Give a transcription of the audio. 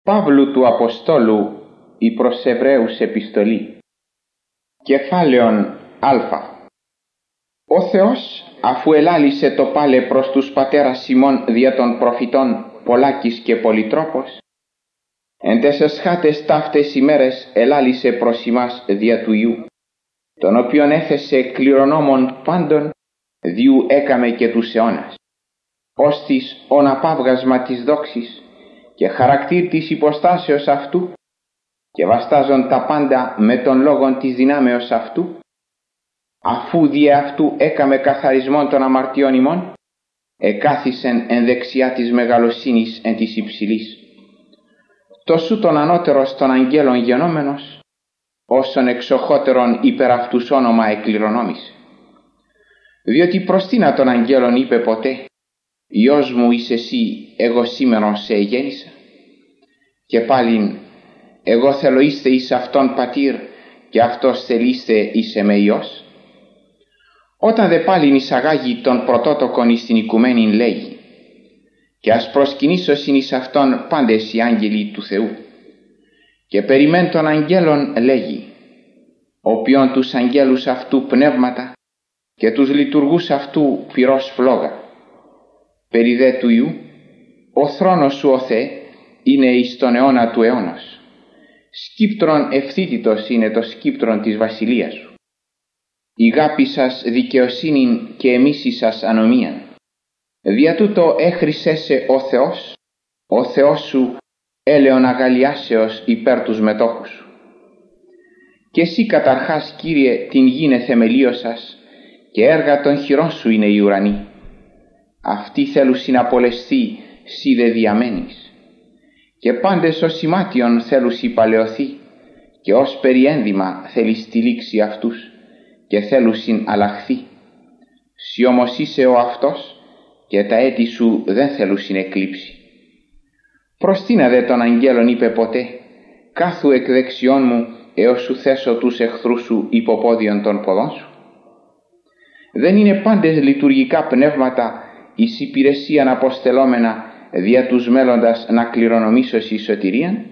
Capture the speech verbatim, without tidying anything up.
Παύλου του Αποστόλου η προς Εβραίους επιστολή. Κεφάλαιον Α. Ο Θεός, αφού ελάλησε το πάλε προς τους πατέρας ημών δια των προφητών Πολλάκης και Πολυτρόπος, εν τες εσχάτες ταύτες ημέρες ελάλησε προς ημάς δια του Υιού, τον οποίον έθεσε κληρονόμων πάντων, διού έκαμε και τους αιώνας, ως της οναπαύγασμα της δόξης και χαρακτήρ της υποστάσεως αυτού, και βαστάζον τα πάντα με τον λόγον της δυνάμεως αυτού, αφού διε αυτού έκαμε καθαρισμόν των αμαρτιών ημών, εκάθισεν εν δεξιά της μεγαλοσύνης εν της υψηλής. Τόσου τον ανώτερος των αγγέλων γενόμενος, όσον εξοχότερον υπερ αυτούς όνομα εκληρονόμησε. Διότι προς τίνα των αγγέλων είπε ποτέ, «Υιός μου είσαι εσύ, εγώ σήμερον σε εγέννησα», και πάλιν, «Εγώ θέλω είστε εις αυτόν πατήρ και αυτός θελείστε εις εμέ Υιός». Όταν δε πάλιν εισαγάγει τον πρωτότοκον εις την οικουμένην λέγει, «Και ας προσκυνήσωσιν εις αυτόν πάντες οι άγγελοι του Θεού». Και περιμέν των αγγέλων λέγει, «Οποίον τους αγγέλους αυτού πνεύματα και τους λειτουργούς αυτού πυρός φλόγα». Περί δε του Υιού, «Ο θρόνος σου, ο Θεέ, είναι εις τον αιώνα του αιώνος. Σκύπτρον ευθύτητος είναι το σκύπτρον της βασιλείας σου. Η γάπη σας δικαιοσύνην και εμίση σας ανομίαν. Δια τούτο έχρισέσαι ο Θεός, ο Θεός σου έλεον αγαλιάσεως υπέρ τους μετόχους σου. Και εσύ καταρχάς, Κύριε, την γήνε θεμελίωσας και έργα των χειρών σου είναι οι ουρανοί. Αυτοί θέλουν συναπολεσθεί, σύ δε διαμένεις. Και πάντες ως σημάτιον θέλουν παλαιωθεί, και ως περιένδυμα θέλει στηλίξει αυτούς, και θέλουν αλλαχθεί. Σύ όμως είσαι ο αυτός, και τα έτη σου δεν θέλουν εκλείψει. Προς τίνα δε των αγγέλων είπε ποτέ, «Κάθου εκ δεξιών μου, έως σου θέσω τους εχθρούς σου υποπόδιον των ποδών σου». Δεν είναι πάντες λειτουργικά πνεύματα εις υπηρεσίαν αποστελόμενα δια τους μέλλοντας να κληρονομήσωσι σωτηρίαν;